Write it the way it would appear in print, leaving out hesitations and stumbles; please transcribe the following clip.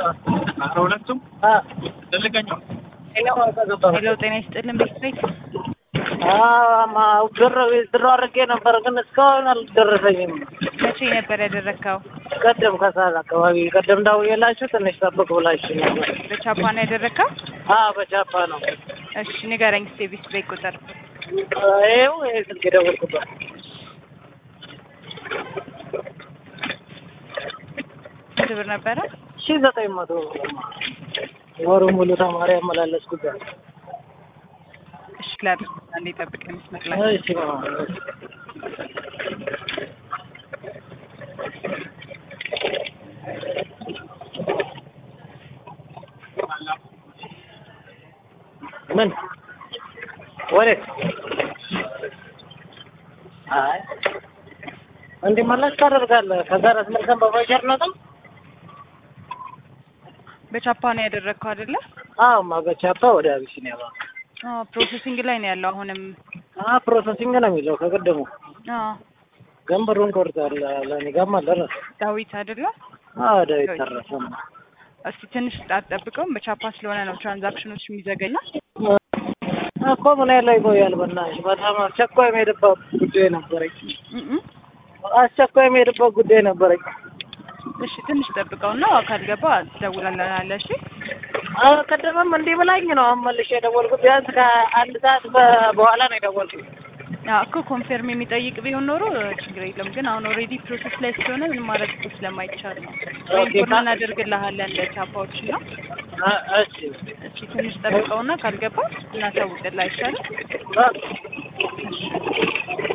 ሁለቱም ትልቀኛው ሄሎ ጤና ይስጥልን ቤት ድሮ አድርጌ ነበር ግን እስካሁን አልደረሰኝም። መቼ ነበር ያደረግከው? ቀደም ከሰዓት አካባቢ ቀደም ደውዬላችሁ ትንሽ ጠብቅ ብላችሁ ነበር። በቻፓ ነው ያደረግከው? በቻፓ ነው። እሺ ንገረኝ እስኪ ቤት ቤት ቁጥር። ይኸው ይሄ ስልክ የደወልኩበት። ስንት ብር ነበረ? 1900 ወሩ ሙሉ ተማሪ ያመላለስኩበት። እሺ ክላብ አንዴ ጠብቀኝ መስመር ላይ። እሺ ምን ወሬት አይ እንዲመለስ ታደርጋለህ። ከዛ ረስመልከን በቫይቸር ነው በቻፓ ነው ያደረግከው አይደለ? በቻፓ ወደ አቢሲኒያ ባንክ። ፕሮሰሲንግ ላይ ነው ያለው አሁንም። ፕሮሰሲንግ ነው የሚለው ከቀደሙ። ግን ብሩን ቆርጧል። ለኔ ጋርም አልደረሰም። ዳዊት አይደለ? ዳዊት ተረፈ። እስቲ ትንሽ አትጠብቀውም? በቻፓ ስለሆነ ነው ትራንዛክሽኖች የሚዘገኙት እኮ ምን ያህል ይቆያል? በእናትሽ በጣም አስቸኳይ የምሄድበት ጉዳይ ነበረኝ። አስቸኳይ የምሄድበት ጉዳይ ነበረኝ። እሺ ትንሽ ጠብቀውና ካልገባ ትደውላለህ። እሺ ቀደምም እንዲህ ብላኝ ነው መልሼ የደወልኩት። ቢያንስ ከአንድ ሰዓት በኋላ ነው የደወልኩት። እኮ ኮንፈርም የሚጠይቅ ቢሆን ኖሮ ችግር የለም። ግን አሁን ኦልሬዲ ፕሮሰስ ላይ ስለሆነ ምንም ማድረግ ስለማይቻል ነው። ኢንፎርም እናደርግልሃለን ለቻፓዎች ነው። እሺ ትንሽ ጠብቀውና ካልገባ እናሳውቅልህ አይሻልም?